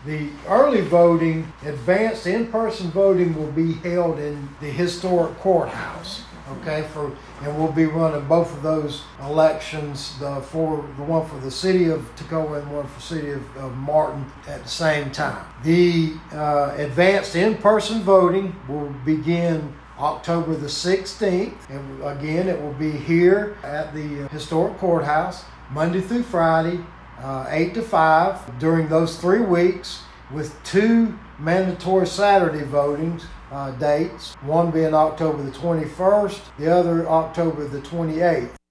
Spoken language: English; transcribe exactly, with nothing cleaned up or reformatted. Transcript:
The early voting, advanced in-person voting will be held in the historic courthouse. Okay, for and we'll be running both of those elections, the for the one for the city of Toccoa and one for the city of, of Martin at the same time. The uh, advanced in-person voting will begin October the sixteenth, and again it will be here at the historic courthouse Monday through Friday, uh, eight to five during those three weeks, with two mandatory Saturday votings uh, dates, one being October the twenty-first, the other October the twenty-eighth.